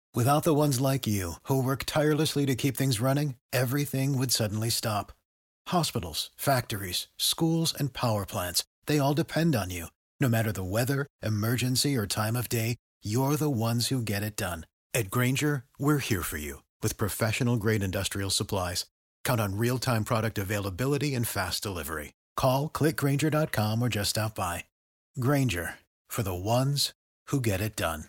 Without the ones like you, who work tirelessly to keep things running, everything would suddenly stop. Hospitals, factories, schools, and power plants, they all depend on you. No matter the weather, emergency, or time of day, you're the ones who get it done. At Grainger, we're here for you with professional-grade industrial supplies. Count on real-time product availability and fast delivery. Call, click Grainger.com, or just stop by. Grainger, for the ones who get it done.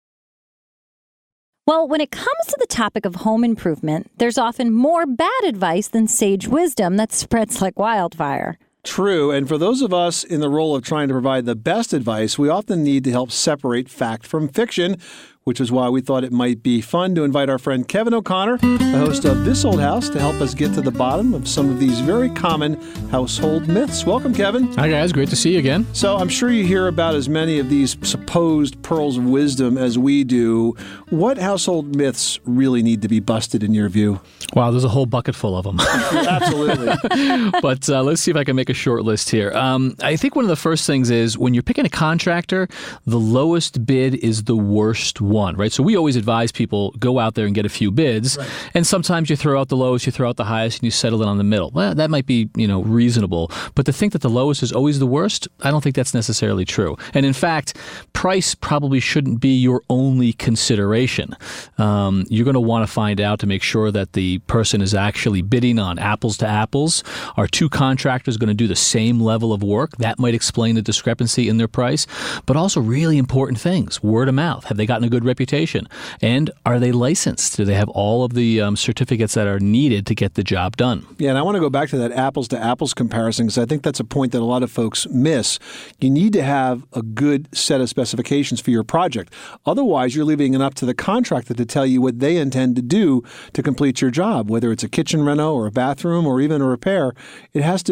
Well, when it comes to the topic of home improvement, there's often more bad advice than sage wisdom that spreads like wildfire. True, and for those of us in the role of trying to provide the best advice, we often need to help separate fact from fiction, which is why we thought it might be fun to invite our friend Kevin O'Connor, the host of This Old House, to help us get to the bottom of some of these very common household myths. Welcome, Kevin. Hi, guys. Great to see you again. So I'm sure you hear about as many of these supposed pearls of wisdom as we do. What household myths really need to be busted in your view? Wow, there's a whole bucket full of them. Absolutely. But let's see if I can make a short list here. I think one of the first things is when you're picking a contractor, the lowest bid is the worst one, right? So we always advise people, go out there and get a few bids. Right. And sometimes you throw out the lowest, you throw out the highest, and you settle it on the middle. Well, that might be, reasonable. But to think that the lowest is always the worst, I don't think that's necessarily true. And in fact, price probably shouldn't be your only consideration. You're going to want to find out to make sure that the person is actually bidding on apples to apples. Are two contractors going to do the same level of work? That might explain the discrepancy in their price. But also really important things, word of mouth. Have they gotten a good reputation? And are they licensed? Do they have all of the certificates that are needed to get the job done? Yeah, and I want to go back to that apples to apples comparison because I think that's a point that a lot of folks miss. You need to have a good set of specifications for your project. Otherwise, you're leaving it up to the contractor to tell you what they intend to do to complete your job, whether it's a kitchen reno or a bathroom or even a repair. It has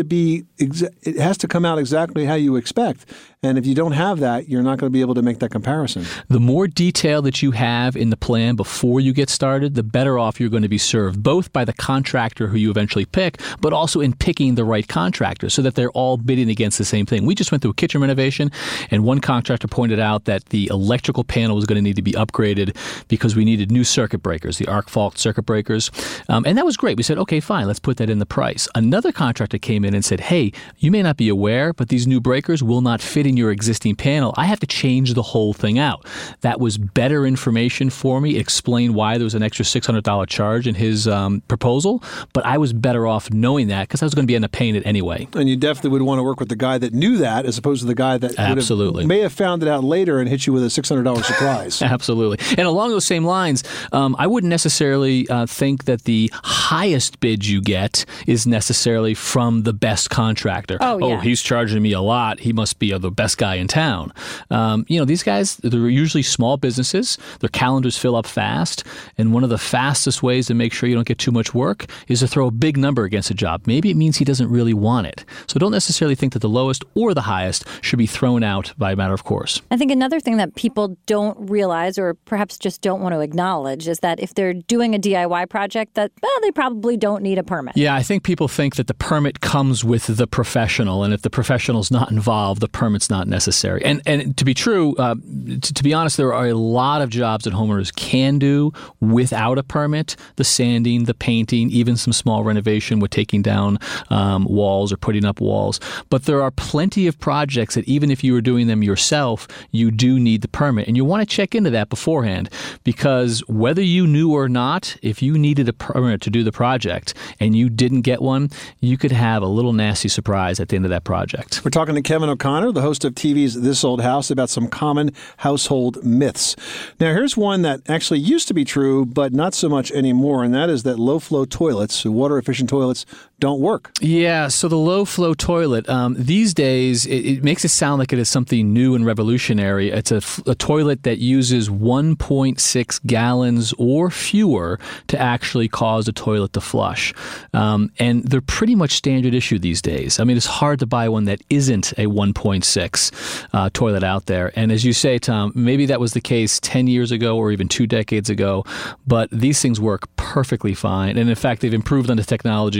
to come out exactly how you expect. And if you don't have that, you're not going to be able to make that comparison. The more detail that you have in the plan before you get started, the better off you're going to be served, both by the contractor who you eventually pick, but also in picking the right contractor so that they're all bidding against the same thing. We just went through a kitchen renovation, and one contractor pointed out that the electrical panel was going to need to be upgraded because we needed new circuit breakers, the arc fault circuit breakers. And that was great. We said, okay, fine, let's put that in the price. Another contractor came in and said, hey, you may not be aware, but these new breakers will not fit in your existing panel. I have to change the whole thing out. That was better information for me. It explained why there was an extra $600 charge in his proposal, but I was better off knowing that because I was going to be end up paying it anyway. And you definitely would want to work with the guy that knew that as opposed to the guy that may have found it out later and hit you with a $600 surprise. Absolutely. And along those same lines, I wouldn't necessarily think that the highest bid you get is necessarily from the best contractor. Oh, he's charging me a lot. He must be the best guy in town. These guys, they're usually small businesses. Their calendars fill up fast. And one of the fastest ways to make sure you don't get too much work is to throw a big number against a job. Maybe it means he doesn't really want it. So don't necessarily think that the lowest or the highest should be thrown out by a matter of course. I think another thing that people don't realize or perhaps just don't want to acknowledge is that if they're doing a DIY project, that they probably don't need a permit. Yeah, I think people think that the permit comes with the professional, and if the professional's not involved, the permit's not necessary. And to be true, to be honest, there are a lot of jobs that homeowners can do without a permit. The sanding, the painting, even some small renovation with taking down walls or putting up walls. But there are plenty of projects that even if you were doing them yourself, you do need the permit. And you want to check into that beforehand because whether you knew or not, if you needed a permit to do the project and you didn't get one, you could have a little nasty surprise at the end of that project. We're talking to Kevin O'Connor, the host of TV's This Old House, about some common household myths. Now, here's one that actually used to be true, but not so much anymore, and that is that low-flow toilets, water-efficient toilets, don't work. Yeah, so the low-flow toilet, these days, it makes it sound like it is something new and revolutionary. It's a toilet that uses 1.6 gallons or fewer to actually cause a toilet to flush. And they're pretty much standard issue these days. I mean, it's hard to buy one that isn't a 1.6 toilet out there. And as you say, Tom, maybe that was the case 10 years ago or even 2 decades ago, but these things work perfectly fine. And in fact, they've improved on the technology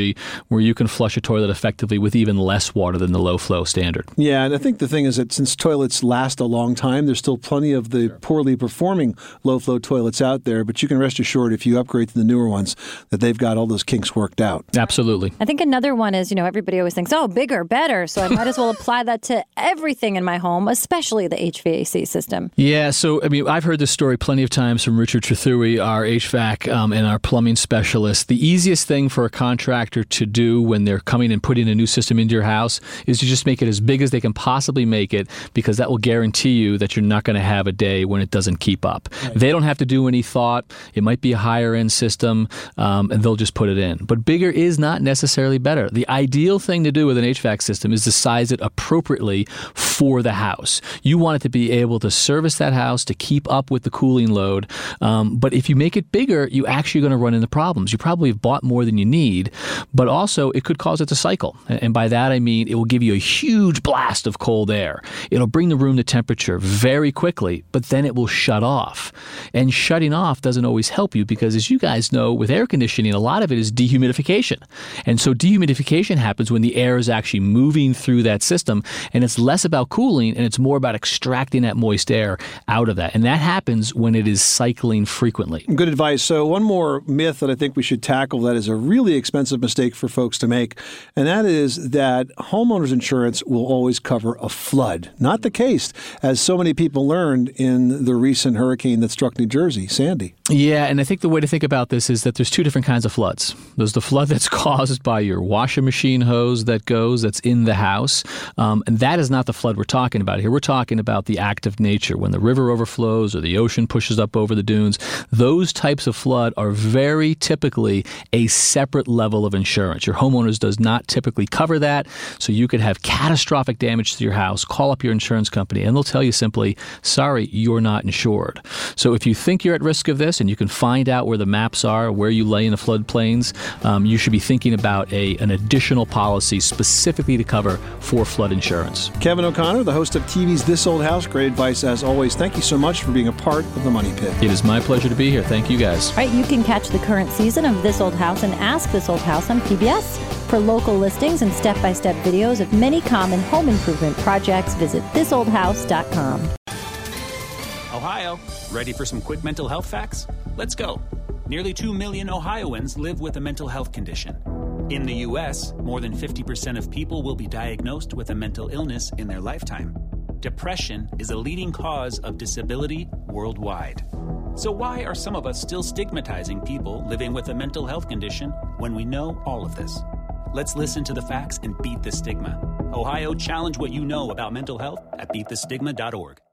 where you can flush a toilet effectively with even less water than the low flow standard. Yeah, and I think the thing is that since toilets last a long time, there's still plenty of the poorly performing low-flow toilets out there, but you can rest assured if you upgrade to the newer ones that they've got all those kinks worked out. Absolutely. I think another one is, everybody always thinks, bigger, better, so I might as well apply that to everything in my home, especially the HVAC system. Yeah, so, I've heard this story plenty of times from Richard Trethewey, our HVAC and our plumbing specialist. The easiest thing for a contractor to do when they're coming and putting a new system into your house is to just make it as big as they can possibly make it, because that will guarantee you that you're not going to have a day when it doesn't keep up. Right. They don't have to do any thought. It might be a higher end system, and they'll just put it in. But bigger is not necessarily better. The ideal thing to do with an HVAC system is to size it appropriately for the house. You want it to be able to service that house, to keep up with the cooling load. But if you make it bigger, you're actually going to run into problems. You probably have bought more than you need, but also it could cause it to cycle. And by that I mean it will give you a huge blast of cold air. It'll bring the room to temperature very quickly, but then it will shut off. And shutting off doesn't always help you because, as you guys know, with air conditioning, a lot of it is dehumidification. And so dehumidification happens when the air is actually moving through that system, and it's less about cooling and it's more about extracting that moist air out of that. And that happens when it is cycling frequently. Good advice. So one more myth that I think we should tackle that is a really expensive mistake for folks to make, and that is that homeowners insurance will always cover a flood. Not the case, as so many people learned in the recent hurricane that struck New Jersey, Sandy. Yeah, and I think the way to think about this is that there's two different kinds of floods. There's the flood that's caused by your washing machine hose that's in the house. And that is not the flood we're talking about here. We're talking about the act of nature, when the river overflows or the ocean pushes up over the dunes. Those types of flood are very typically a separate level of insurance. Your homeowners does not typically cover that, so you could have catastrophic damage to your house. Call up your insurance company, and they'll tell you simply, sorry, you're not insured. So if you think you're at risk of this, and you can find out where the maps are, where you lay in the floodplains, you should be thinking about an additional policy specifically to cover for flood insurance. Kevin O'Connor, the host of TV's This Old House. Great advice as always. Thank you so much for being a part of the Money Pit. It is my pleasure to be here. Thank you, guys. All right, you can catch the current season of This Old House and Ask This Old House on PBS. For local listings and step-by-step videos of many common home improvement projects, visit thisoldhouse.com. Ohio, ready for some quick mental health facts? Let's go. Nearly 2 million Ohioans live with a mental health condition. In the U.S., more than 50% of people will be diagnosed with a mental illness in their lifetime. Depression is a leading cause of disability worldwide. So why are some of us still stigmatizing people living with a mental health condition when we know all of this? Let's listen to the facts and beat the stigma. Ohio, challenge what you know about mental health at beatthestigma.org.